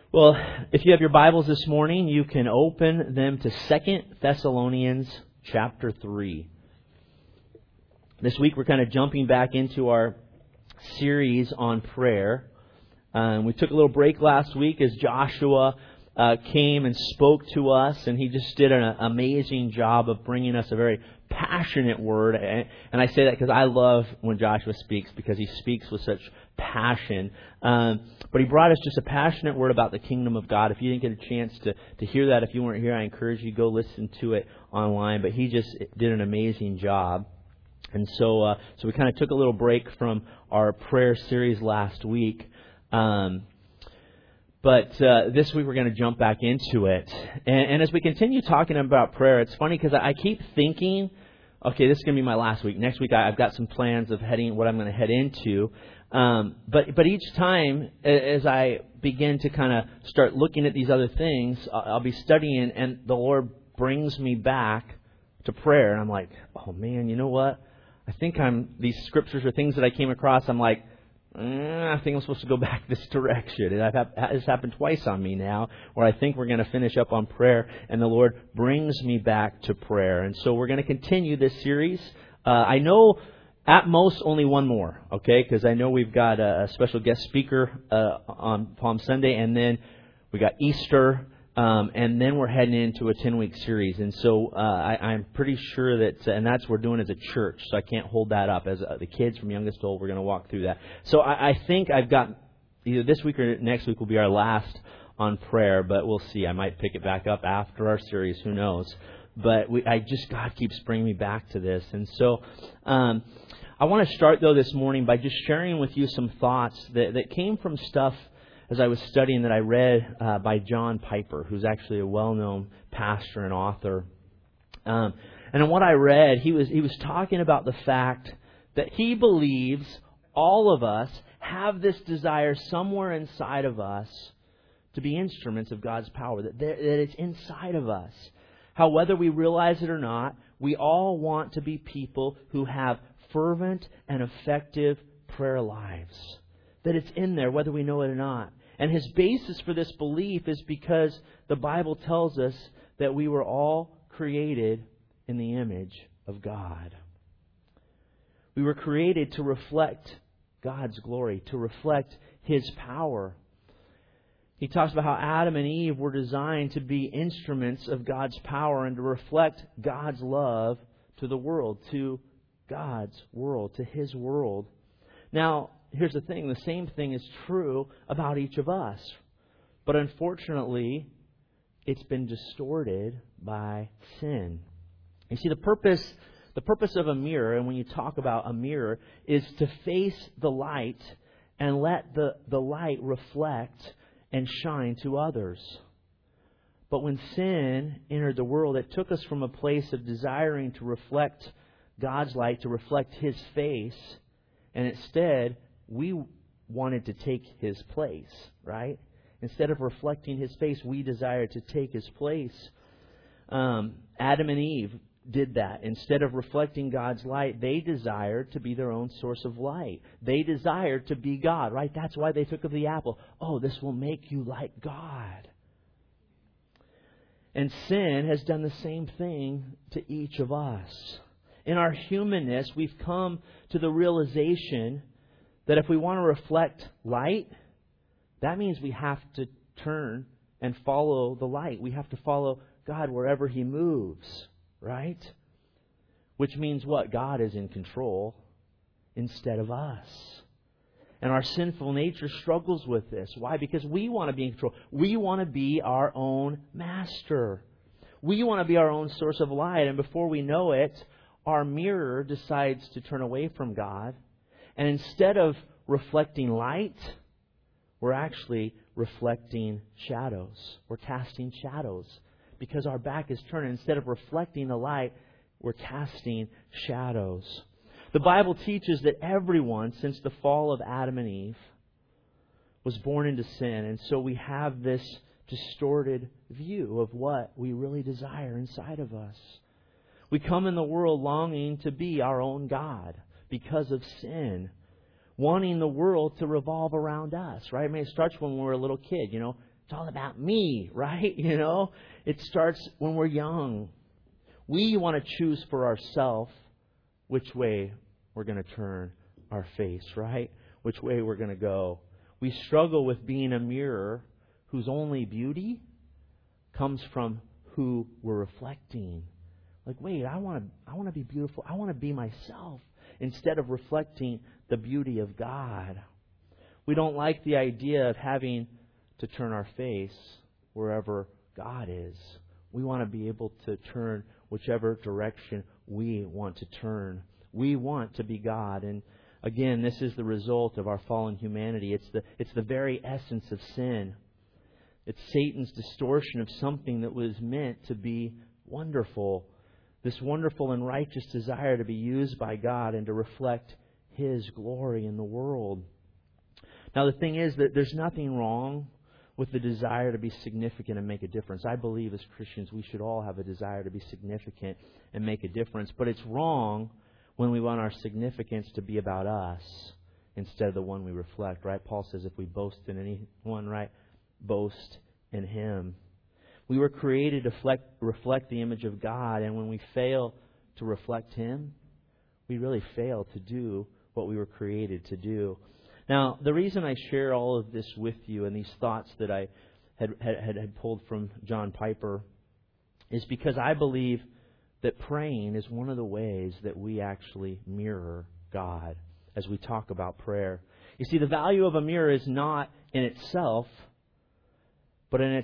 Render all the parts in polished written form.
Well, if you have your Bibles this morning, you can open them to 2 Thessalonians chapter 3. This week we're kind of jumping back into our series on prayer. We took a little break last week as Joshua came and spoke to us, and he just did an amazing job of bringing us a very passionate word. And I say that because I love when Joshua speaks, because he speaks with such passion. But he brought us just a passionate word about the kingdom of God. If you didn't get a chance to hear that, if you weren't here, I encourage you to go listen to it online. But he just did an amazing job. And so we kind of took a little break from our prayer series last week. But this week we're going to jump back into it. And as we continue talking about prayer, it's funny because I keep thinking, okay, this is going to be my last week. Next week I've got some plans of what I'm going to head into. But each time as I begin to kind of start looking at these other things, I'll be studying, and the Lord brings me back to prayer. And I'm like, oh man, you know what? I think these scriptures are things that I came across. I'm like, I think I'm supposed to go back this direction. And it's happened twice on me now, where I think we're going to finish up on prayer, and the Lord brings me back to prayer. And so we're going to continue this series. I know at most only one more, okay? Because I know we've got a special guest speaker on Palm Sunday, and then we got Easter, and then we're heading into a 10-week series. And so I'm pretty sure that, and that's what we're doing as a church, so I can't hold that up. As the kids from youngest to old, we're going to walk through that. So I think I've got, either this week or next week will be our last on prayer, but we'll see. I might pick it back up after our series, who knows. But God keeps bringing me back to this. And so I want to start, though, this morning by just sharing with you some thoughts that came from stuff as I was studying that I read by John Piper, who's actually a well-known pastor and author. And in what I read, he was talking about the fact that he believes all of us have this desire somewhere inside of us to be instruments of God's power, that it's inside of us. How, whether we realize it or not, we all want to be people who have fervent and effective prayer lives. That it's in there, whether we know it or not. And his basis for this belief is because the Bible tells us that we were all created in the image of God. We were created to reflect God's glory, to reflect His power. He talks about how Adam and Eve were designed to be instruments of God's power and to reflect God's love to the world, to God's world, to His world. Now, here's the thing. The same thing is true about each of us. But unfortunately, it's been distorted by sin. You see, the purpose of a mirror, and when you talk about a mirror, is to face the light and let the light reflect and shine to others. But when sin entered the world, it took us from a place of desiring to reflect God's light, to reflect His face, and instead we wanted to take His place, right? Instead of reflecting His face, we desired to take His place. Adam and Eve did that. Instead of reflecting God's light, they desired to be their own source of light. They desired to be God, right? That's why they took of the apple. Oh, this will make you like God. And sin has done the same thing to each of us. In our humanness, we've come to the realization that if we want to reflect light, that means we have to turn and follow the light. We have to follow God wherever He moves, right? Which means what? God is in control instead of us. And our sinful nature struggles with this. Why? Because we want to be in control. We want to be our own master. We want to be our own source of light. And before we know it, our mirror decides to turn away from God. And instead of reflecting light, we're actually reflecting shadows. We're casting shadows because our back is turned. Instead of reflecting the light, we're casting shadows. The Bible teaches that everyone, since the fall of Adam and Eve, was born into sin. And so we have this distorted view of what we really desire inside of us. We come in the world longing to be our own God because of sin. Wanting the world to revolve around us, right? I mean, it starts when we're a little kid, It's all about me, right? It starts when we're young. We want to choose for ourselves which way we're going to turn our face, right? Which way we're going to go. We struggle with being a mirror whose only beauty comes from who we're reflecting. Like, wait, I want to be beautiful. I want to be myself instead of reflecting the beauty of God. We don't like the idea of having to turn our face wherever God is. We want to be able to turn whichever direction we want to turn. We want to be God. And again, this is the result of our fallen humanity. It's the very essence of sin. It's Satan's distortion of something that was meant to be wonderful. This wonderful and righteous desire to be used by God and to reflect His glory in the world. Now, the thing is that there's nothing wrong with the desire to be significant and make a difference. I believe as Christians we should all have a desire to be significant and make a difference. But it's wrong when we want our significance to be about us instead of the one we reflect, right? Paul says if we boast in anyone, right, boast in Him. We were created to reflect the image of God, and when we fail to reflect Him, we really fail to do what we were created to do. Now, the reason I share all of this with you and these thoughts that I had pulled from John Piper is because I believe that praying is one of the ways that we actually mirror God as we talk about prayer. You see, the value of a mirror is not in itself, but in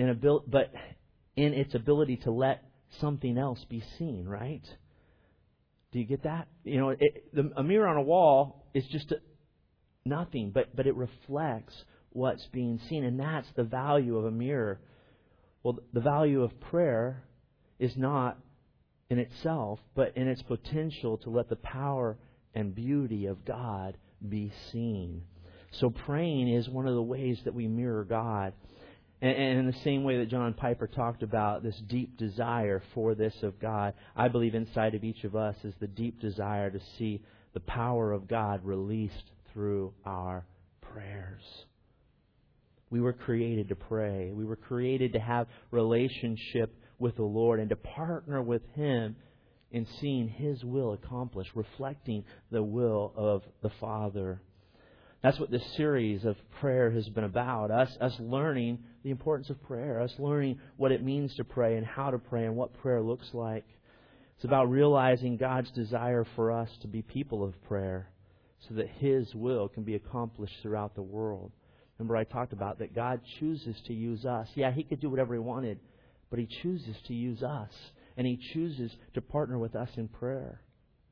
its ability to let something else be seen, right? Do you get that? A mirror on a wall is just nothing, but it reflects what's being seen, and that's the value of a mirror. Well, the value of prayer is not in itself, but in its potential to let the power and beauty of God be seen. So praying is one of the ways that we mirror God. And in the same way that John Piper talked about this deep desire for this of God, I believe inside of each of us is the deep desire to see the power of God released through our prayers. We were created to pray. We were created to have relationship with the Lord and to partner with Him in seeing His will accomplished, reflecting the will of the Father. That's what this series of prayer has been about. Us learning the importance of prayer. Us learning what it means to pray and how to pray and what prayer looks like. It's about realizing God's desire for us to be people of prayer so that His will can be accomplished throughout the world. Remember I talked about that God chooses to use us. Yeah, He could do whatever He wanted, but He chooses to use us. And He chooses to partner with us in prayer.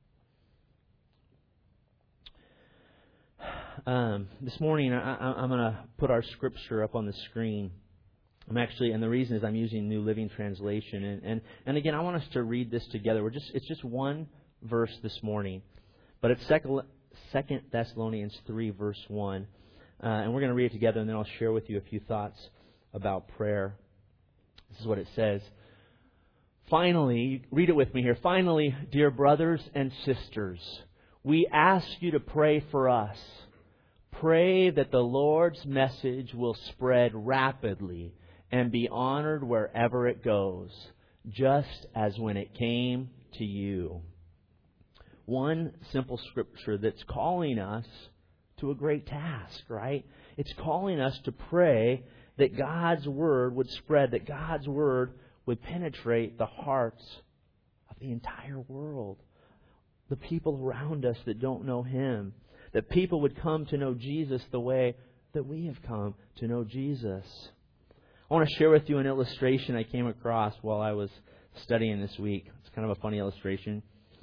This morning, I'm going to put our scripture up on the screen. And the reason is I'm using New Living Translation. And again, I want us to read this together. It's just one verse this morning. But it's 2 Thessalonians 3, verse 1. And we're going to read it together, and then I'll share with you a few thoughts about prayer. This is what it says. Finally, read it with me here. Finally, dear brothers and sisters, we ask you to pray for us. Pray that the Lord's message will spread rapidly and be honored wherever it goes, just as when it came to you. One simple scripture that's calling us to a great task, right? It's calling us to pray that God's Word would spread, that God's Word would penetrate the hearts of the entire world. The people around us that don't know Him. That people would come to know Jesus the way that we have come to know Jesus. I want to share with you an illustration I came across while I was studying this week. It's kind of a funny illustration.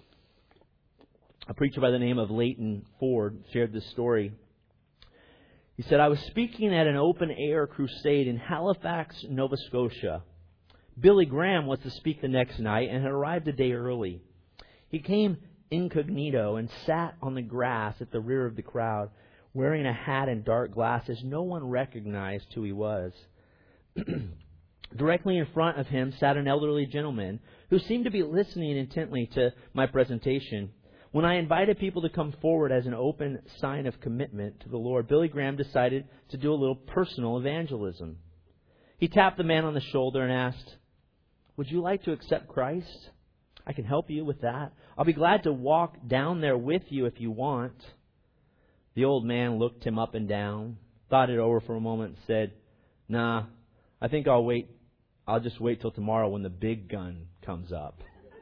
A preacher by the name of Leighton Ford shared this story. He said, I was speaking at an open-air crusade in Halifax, Nova Scotia. Billy Graham was to speak the next night and had arrived a day early. He came incognito and sat on the grass at the rear of the crowd, wearing a hat and dark glasses. No one recognized who he was. Directly in front of him sat an elderly gentleman who seemed to be listening intently to my presentation. When I invited people to come forward as an open sign of commitment to the Lord, Billy Graham decided to do a little personal evangelism. He tapped the man on the shoulder and asked, "Would you like to accept Christ? I can help you with that. I'll be glad to walk down there with you if you want." The old man looked him up and down, thought it over for a moment, and said, "Nah, I think I'll wait. I'll just wait till tomorrow when the big gun comes up."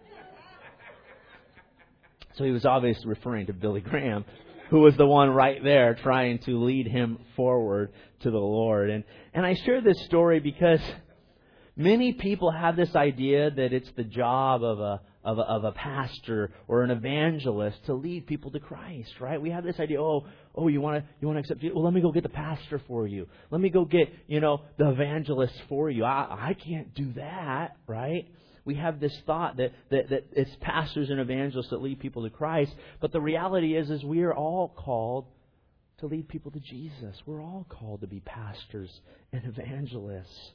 So he was obviously referring to Billy Graham, who was the one right there trying to lead him forward to the Lord. And I share this story because many people have this idea that it's the job of a pastor or an evangelist to lead people to Christ, right? We have this idea, oh, you want to accept Jesus? Well, let me go get the pastor for you. Let me go get, the evangelist for you. I can't do that, right? We have this thought that it's pastors and evangelists that lead people to Christ. But the reality is we are all called to lead people to Jesus. We're all called to be pastors and evangelists.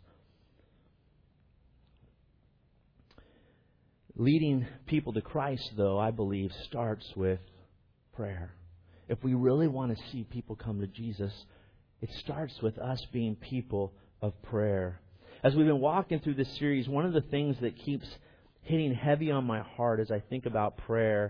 Leading people to Christ, though, I believe, starts with prayer. If we really want to see people come to Jesus, it starts with us being people of prayer. As we've been walking through this series, one of the things that keeps hitting heavy on my heart as I think about prayer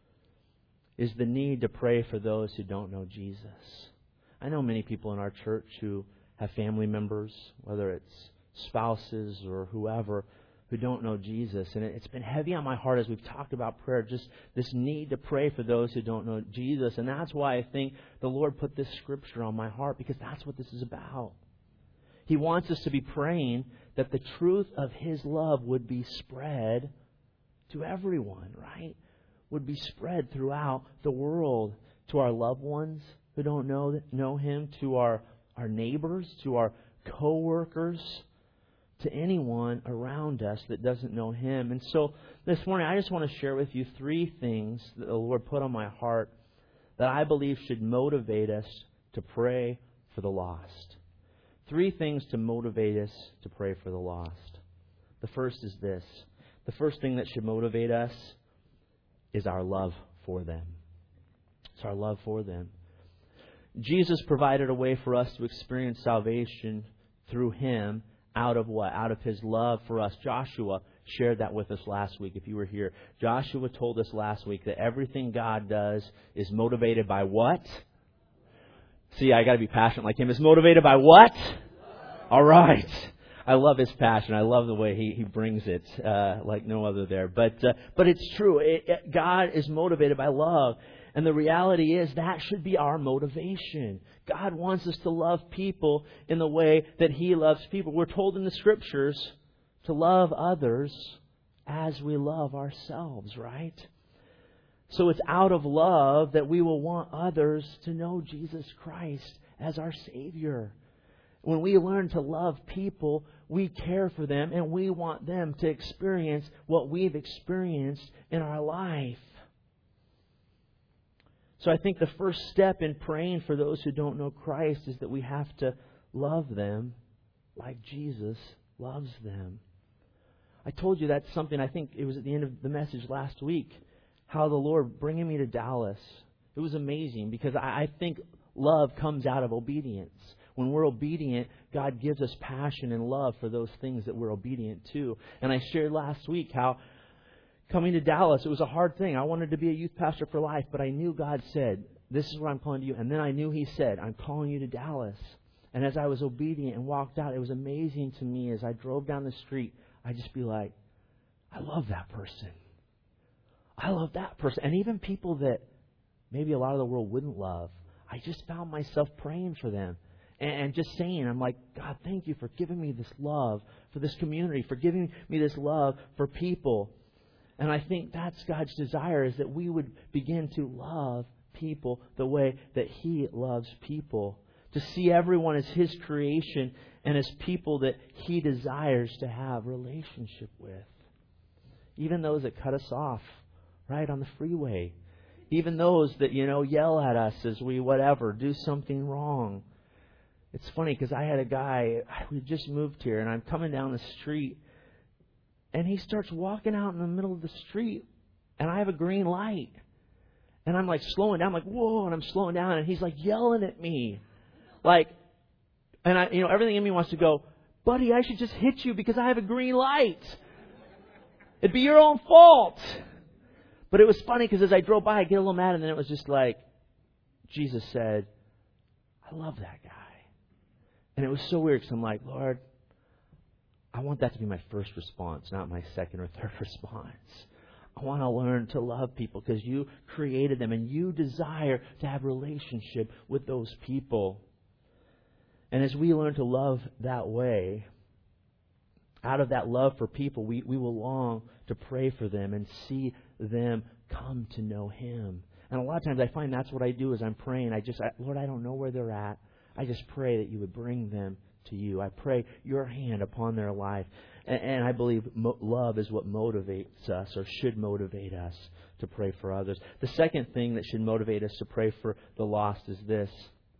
is the need to pray for those who don't know Jesus. I know many people in our church who have family members, whether it's spouses or whoever, who don't know Jesus. And it's been heavy on my heart as we've talked about prayer, just this need to pray for those who don't know Jesus. And that's why I think the Lord put this scripture on my heart, because that's what this is about. He wants us to be praying that the truth of His love would be spread to everyone, right? Would be spread throughout the world, to our loved ones who don't know Him, to our neighbors, to our co-workers, to anyone around us that doesn't know Him. And so this morning I just want to share with you 3 things that the Lord put on my heart that I believe should motivate us to pray for the lost. 3 things to motivate us to pray for the lost. The first is this. The first thing that should motivate us is our love for them. It's our love for them. Jesus provided a way for us to experience salvation through Him. Out of what? Out of His love for us. Joshua shared that with us last week, if you were here. Joshua told us last week that everything God does is motivated by what? See, I got to be passionate like him. Is motivated by what? All right. I love his passion. I love the way he brings it like no other there. But it's true. God is motivated by love. And the reality is that should be our motivation. God wants us to love people in the way that He loves people. We're told in the Scriptures to love others as we love ourselves, right? So it's out of love that we will want others to know Jesus Christ as our Savior. When we learn to love people, we care for them and we want them to experience what we've experienced in our life. So I think the first step in praying for those who don't know Christ is that we have to love them like Jesus loves them. I told you that's something, I think it was at the end of the message last week, how the Lord bringing me to Dallas. It was amazing because I think love comes out of obedience. When we're obedient, God gives us passion and love for those things that we're obedient to. And I shared last week how coming to Dallas, it was a hard thing. I wanted to be a youth pastor for life, but I knew God said, this is what I'm calling to you. And then I knew He said, I'm calling you to Dallas. And as I was obedient and walked out, it was amazing to me as I drove down the street, I'd just be like, I love that person. I love that person. And even people that maybe a lot of the world wouldn't love, I just found myself praying for them. And just saying, I'm like, God, thank you for giving me this love for this community, for giving me this love for people. And I think that's God's desire, is that we would begin to love people the way that He loves people. To see everyone as His creation and as people that He desires to have relationship with. Even those that cut us off, right, on the freeway. Even those that, yell at us as we do something wrong. It's funny because I had a guy, we just moved here, and I'm coming down the street, and he starts walking out in the middle of the street, and I have a green light. And I'm like slowing down, I'm like, whoa, and I'm slowing down, and he's like yelling at me. And everything in me wants to go, buddy, I should just hit you because I have a green light. It'd be your own fault. But it was funny because as I drove by, I get a little mad, and then it was just like, Jesus said, I love that guy. And it was so weird because I'm like, Lord, I want that to be my first response, not my second or third response. I want to learn to love people because you created them and you desire to have relationship with those people. And as we learn to love that way, out of that love for people, we will long to pray for them and see them come to know Him. And a lot of times I find that's what I do as I'm praying. Lord, I don't know where they're at. I just pray that you would bring them to you. I pray your hand upon their life. And I believe love is what motivates us or should motivate us to pray for others. The second thing that should motivate us to pray for the lost is this: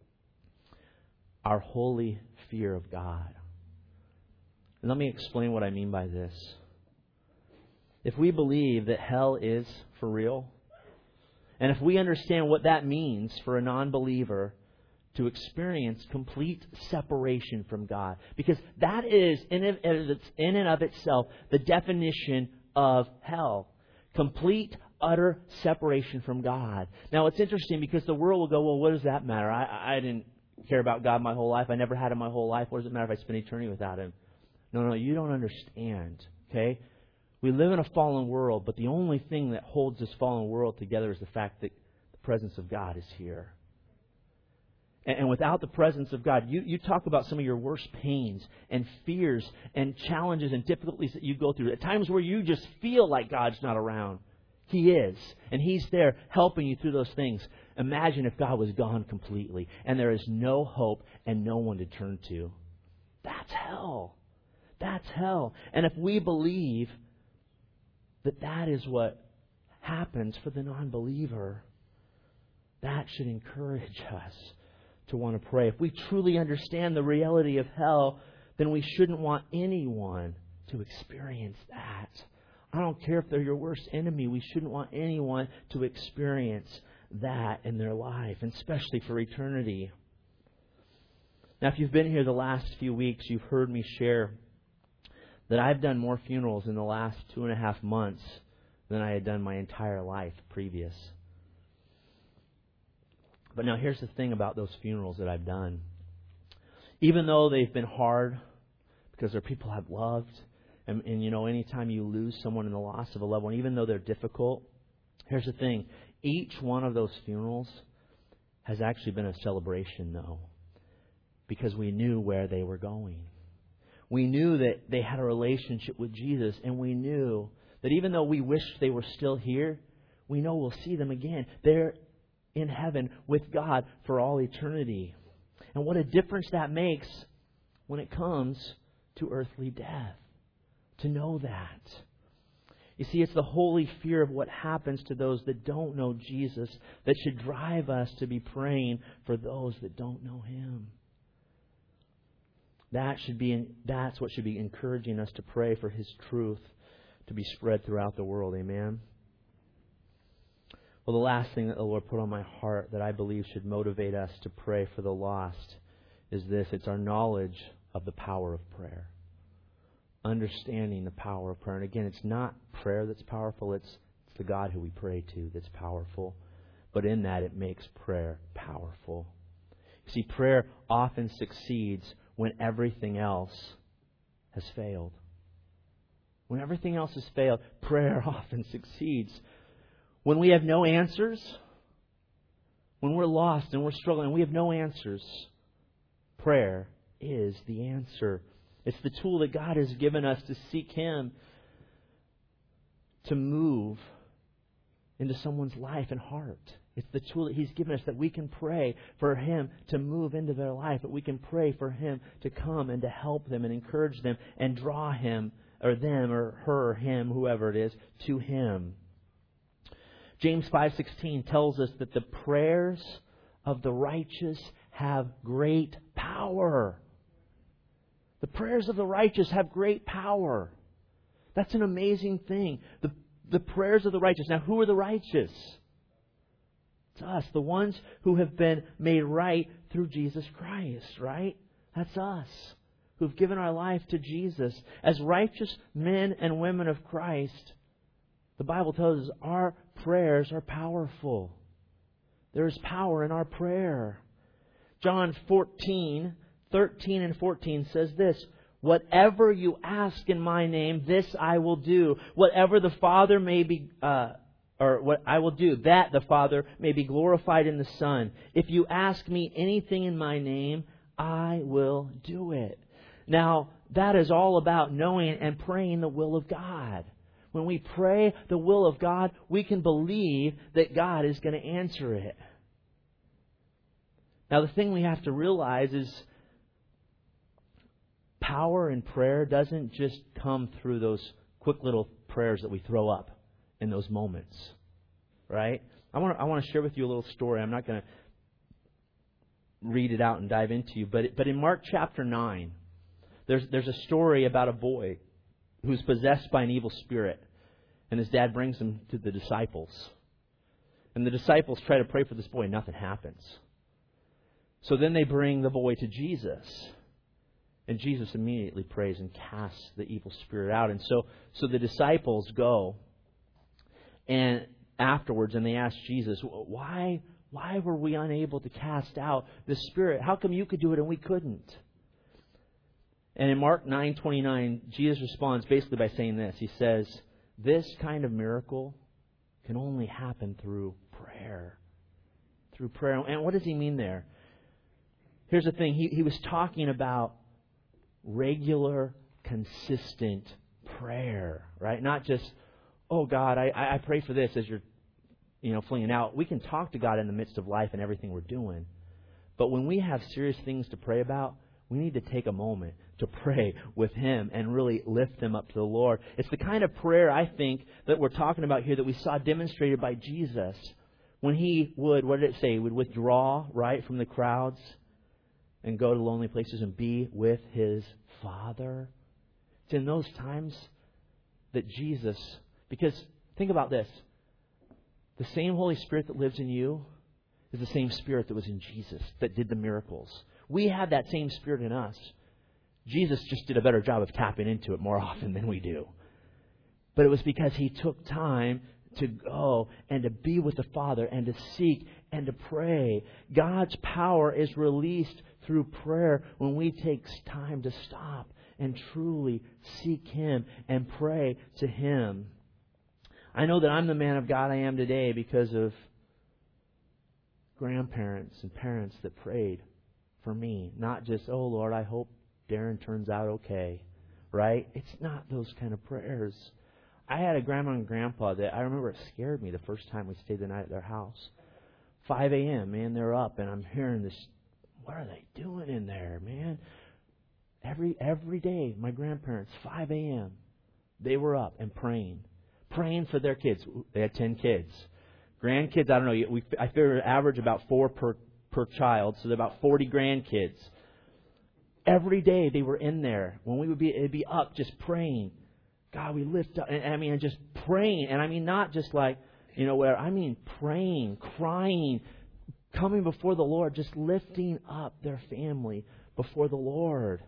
our holy fear of God. And let me explain what I mean by this. If we believe that hell is for real, and if we understand what that means for a non-believer to experience complete separation from God, because that is in and of itself the definition of hell. Complete, utter separation from God. Now it's interesting because the world will go, well, what does that matter? I didn't care about God my whole life. I never had Him my whole life. What does it matter if I spend eternity without Him? No, you don't understand. Okay? We live in a fallen world, but the only thing that holds this fallen world together is the fact that the presence of God is here. And without the presence of God, you talk about some of your worst pains and fears and challenges and difficulties that you go through. At times where you just feel like God's not around. He is. And He's there helping you through those things. Imagine if God was gone completely and there is no hope and no one to turn to. That's hell. That's hell. And if we believe that that is what happens for the non-believer, that should encourage us to want to pray. If we truly understand the reality of hell, then we shouldn't want anyone to experience that. I don't care if they're your worst enemy. We shouldn't want anyone to experience that in their life, and especially for eternity. Now, if you've been here the last few weeks, you've heard me share that I've done more funerals in the last 2.5 months than I had done my entire life previous. But now here's the thing about those funerals that I've done. Even though they've been hard, because they're people I've loved, and you know, anytime you lose someone in the loss of a loved one, even though they're difficult, here's the thing. Each one of those funerals has actually been a celebration, though, because we knew where they were going. We knew that they had a relationship with Jesus, and we knew that even though we wish they were still here, we know we'll see them again. They're in heaven with God for all eternity. And what a difference that makes when it comes to earthly death. To know that. You see, it's the holy fear of what happens to those that don't know Jesus that should drive us to be praying for those that don't know Him. That's what should be encouraging us to pray for His truth to be spread throughout the world. Amen? Well, the last thing that the Lord put on my heart that I believe should motivate us to pray for the lost is this. It's our knowledge of the power of prayer. Understanding the power of prayer. And again, it's not prayer that's powerful. It's the God who we pray to that's powerful. But in that, it makes prayer powerful. You see, prayer often succeeds when everything else has failed. When everything else has failed, prayer often succeeds. When we have no answers, when we're lost and we're struggling and we have no answers, prayer is the answer. It's the tool that God has given us to seek Him to move into someone's life and heart. It's the tool that He's given us that we can pray for Him to move into their life, that we can pray for Him to come and to help them and encourage them and draw him or them or her or him, whoever it is, to Him. James 5:16 tells us that the prayers of the righteous have great power. The prayers of the righteous have great power. That's an amazing thing. The prayers of the righteous. Now, who are the righteous? It's us, the ones who have been made right through Jesus Christ, right? That's us. who've given our life to Jesus, as righteous men and women of Christ, the Bible tells us our prayers are powerful. There is power in our prayer. John 14:13 and 14 says this, "Whatever you ask in my name, this I will do. Whatever the Father may be, or what I will do, that the Father may be glorified in the Son. If you ask me anything in my name, I will do it." Now, that is all about knowing and praying the will of God. When we pray the will of God, we can believe that God is going to answer it. Now, the thing we have to realize is power in prayer doesn't just come through those quick little prayers that we throw up in those moments, right? I want to share with you a little story. I'm not going to read it out and dive into you, but in Mark chapter 9, there's a story about a boy who's possessed by an evil spirit, and his dad brings him to the disciples. And the disciples try to pray for this boy, and nothing happens. So then they bring the boy to Jesus. And Jesus immediately prays and casts the evil spirit out. And so the disciples go and afterwards and they ask Jesus, why were we unable to cast out this spirit? How come you could do it and we couldn't? And in Mark 9:29, Jesus responds basically by saying this. He says, this kind of miracle can only happen through prayer. Through prayer. And what does he mean there? Here's the thing. He was talking about regular, consistent prayer, right? Not just, oh God, I pray for this as you're, flinging out. We can talk to God in the midst of life and everything we're doing. But when we have serious things to pray about, we need to take a moment to pray with Him and really lift them up to the Lord. It's the kind of prayer, I think, that we're talking about here that we saw demonstrated by Jesus. When He would, what did it say? He would withdraw, right, from the crowds and go to lonely places and be with His Father. It's in those times that Jesus, because think about this, the same Holy Spirit that lives in you is the same Spirit that was in Jesus, that did the miracles. We have that same Spirit in us. Jesus just did a better job of tapping into it more often than we do. But it was because He took time to go and to be with the Father and to seek and to pray. God's power is released through prayer when we take time to stop and truly seek Him and pray to Him. I know that I'm the man of God I am today because of grandparents and parents that prayed for me. Not just, oh Lord, I hope Darren turns out okay. Right? It's not those kind of prayers. I had a grandma and grandpa that I remember it scared me the first time we stayed the night at their house. 5 a.m., man, they're up and I'm hearing this. What are they doing in there, man? Every day, my grandparents, 5 a.m., they were up and praying for their kids. They had 10 kids. Grandkids, I don't know. I figure average about 4 per child, so they're about 40 grandkids. Every day they were in there. When it'd be up just praying. God, we lift up, and just praying. And I mean, not just like, where, I mean praying, crying, coming before the Lord, just lifting up their family before the Lord.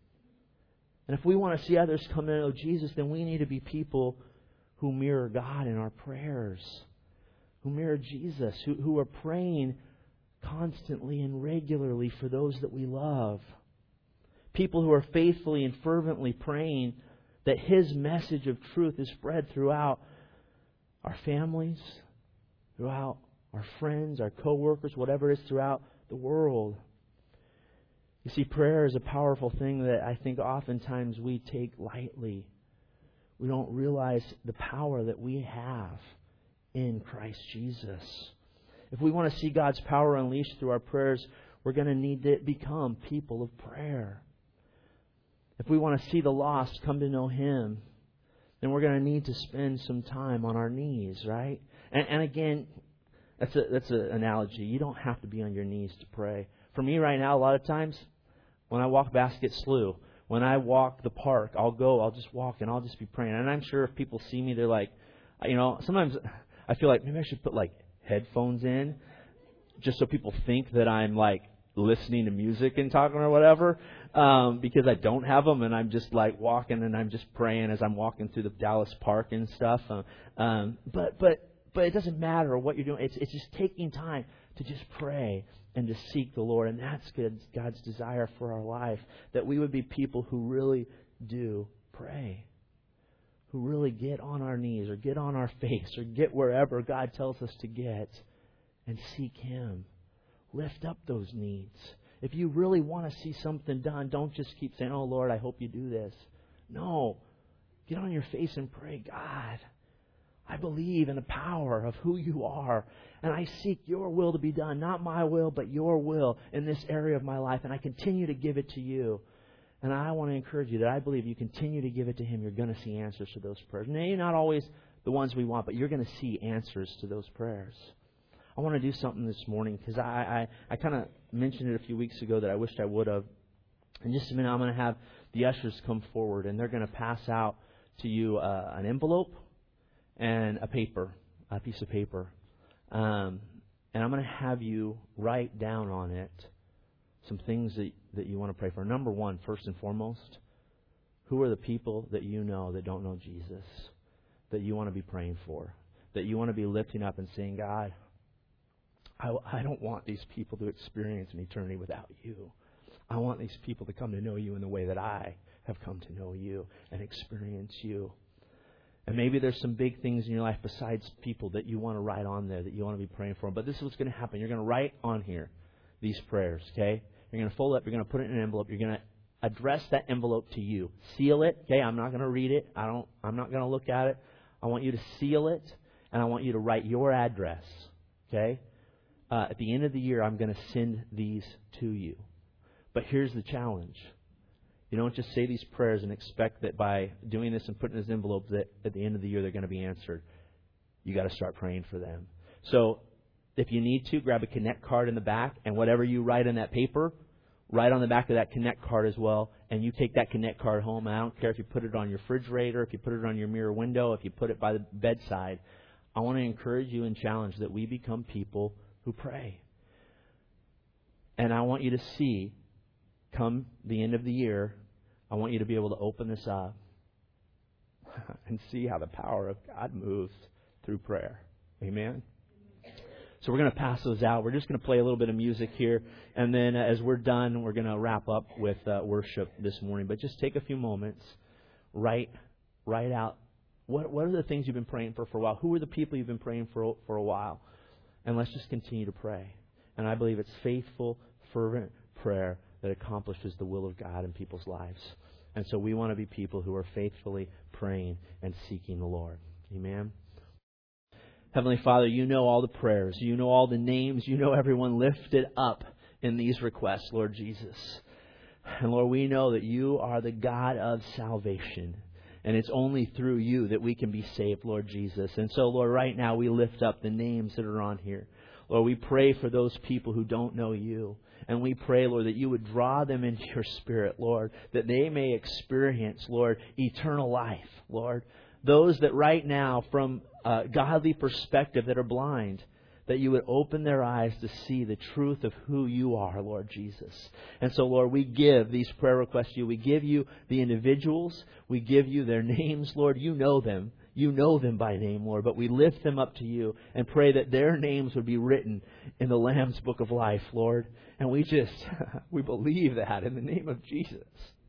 And if we want to see others come to know Jesus, then we need to be people who mirror God in our prayers, who mirror Jesus, who are praying constantly and regularly for those that we love. People who are faithfully and fervently praying that His message of truth is spread throughout our families, throughout our friends, our co-workers, whatever it is, throughout the world. You see, prayer is a powerful thing that I think oftentimes we take lightly. We don't realize the power that we have in Christ Jesus. If we want to see God's power unleashed through our prayers, we're going to need to become people of prayer. If we want to see the lost come to know Him, then we're going to need to spend some time on our knees, right? And again, that's an analogy. You don't have to be on your knees to pray. For me right now, a lot of times, when I walk Basket Slough, when I walk the park, I'll just walk and I'll just be praying. And I'm sure if people see me, they're like, sometimes I feel like maybe I should put like headphones in just so people think that I'm like listening to music and talking or whatever, because I don't have them, and I'm just like walking and I'm just praying as I'm walking through the Dallas Park and stuff. But it doesn't matter what you're doing. It's just taking time to just pray and to seek the Lord. And that's God's desire for our life, that we would be people who really do pray, who really get on our knees or get on our face or get wherever God tells us to get and seek Him. Lift up those needs. If you really want to see something done, don't just keep saying, oh, Lord, I hope you do this. No. Get on your face and pray, God, I believe in the power of who you are, and I seek your will to be done, not my will, but your will in this area of my life, and I continue to give it to you. And I want to encourage you that I believe you continue to give it to Him, you're going to see answers to those prayers. Maybe not always the ones we want, but you're going to see answers to those prayers. I want to do something this morning because I kind of mentioned it a few weeks ago that I wished I would have. In just a minute, I'm going to have the ushers come forward, and they're going to pass out to you an envelope and a piece of paper. And I'm going to have you write down on it some things that you want to pray for. Number one, first and foremost, who are the people that you know that don't know Jesus, that you want to be praying for, that you want to be lifting up and saying, God, I don't want these people to experience an eternity without you. I want these people to come to know you in the way that I have come to know you and experience you. And maybe there's some big things in your life besides people that you want to write on there that you want to be praying for. But this is what's going to happen. You're going to write on here these prayers, okay? You're going to fold it up. You're going to put it in an envelope. You're going to address that envelope to you. Seal it, okay? I'm not going to read it. I'm not going to look at it. I want you to seal it, and I want you to write your address, okay? At the end of the year, I'm going to send these to you. But here's the challenge. You don't just say these prayers and expect that by doing this and putting this envelope that at the end of the year they're going to be answered. You got to start praying for them. So if you need to, grab a Connect card in the back, and whatever you write in that paper, write on the back of that Connect card as well. And you take that Connect card home. I don't care if you put it on your refrigerator, if you put it on your mirror window, if you put it by the bedside. I want to encourage you and challenge that we become people who pray. And I want you to see, come the end of the year, I want you to be able to open this up and see how the power of God moves through prayer. Amen? So we're going to pass those out. We're just going to play a little bit of music here. And then as we're done, we're going to wrap up with worship this morning. But just take a few moments. Write out what are the things you've been praying for a while. Who are the people you've been praying for a while? And let's just continue to pray. And I believe it's faithful, fervent prayer that accomplishes the will of God in people's lives. And so we want to be people who are faithfully praying and seeking the Lord. Amen. Heavenly Father, you know all the prayers. You know all the names. You know everyone lifted up in these requests, Lord Jesus. And Lord, we know that you are the God of salvation. And it's only through you that we can be saved, Lord Jesus. And so, Lord, right now we lift up the names that are on here. Lord, we pray for those people who don't know you. And we pray, Lord, that you would draw them into your Spirit, Lord, that they may experience, Lord, eternal life, Lord. Those that right now, from a godly perspective, that are blind, that you would open their eyes to see the truth of who you are, Lord Jesus. And so, Lord, we give these prayer requests to you. We give you the individuals. We give you their names, Lord. You know them. You know them by name, Lord. But we lift them up to you and pray that their names would be written in the Lamb's Book of Life, Lord. And we believe that in the name of Jesus.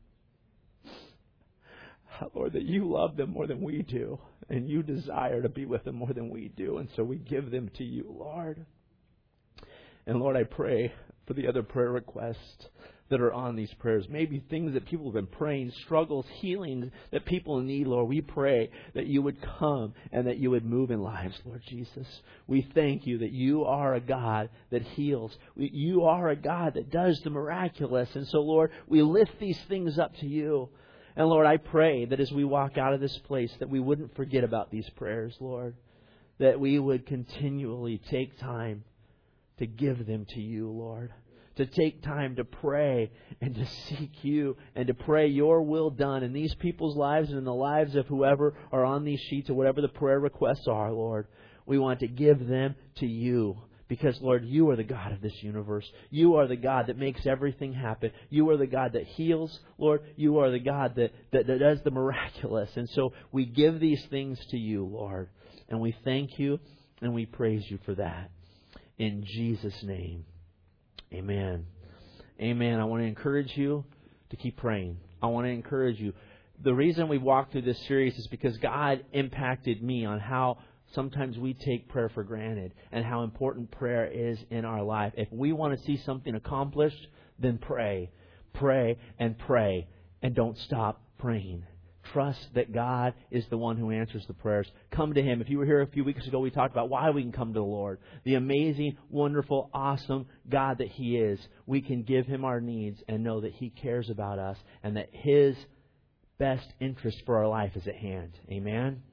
Lord, that you love them more than we do. And you desire to be with them more than we do. And so we give them to you, Lord. And Lord, I pray for the other prayer requests that are on these prayers. Maybe things that people have been praying, struggles, healing that people need, Lord. We pray that you would come and that you would move in lives, Lord Jesus. We thank you that you are a God that heals. You are a God that does the miraculous. And so, Lord, we lift these things up to you. And Lord, I pray that as we walk out of this place, that we wouldn't forget about these prayers, Lord. That we would continually take time to give them to you, Lord. To take time to pray and to seek you and to pray your will done in these people's lives and in the lives of whoever are on these sheets or whatever the prayer requests are, Lord. We want to give them to you Because, Lord, you are the God of this universe. You are the God that makes everything happen. You are the God that heals, Lord. You are the God that does the miraculous. And so we give these things to you, Lord. And we thank you and we praise you for that. In Jesus' name, amen. Amen. I want to encourage you to keep praying. I want to encourage you. The reason we walked through this series is because God impacted me on how sometimes we take prayer for granted and how important prayer is in our life. If we want to see something accomplished, then pray. Pray and pray. And don't stop praying. Trust that God is the one who answers the prayers. Come to Him. If you were here a few weeks ago, we talked about why we can come to the Lord. The amazing, wonderful, awesome God that He is. We can give Him our needs and know that He cares about us and that His best interest for our life is at hand. Amen?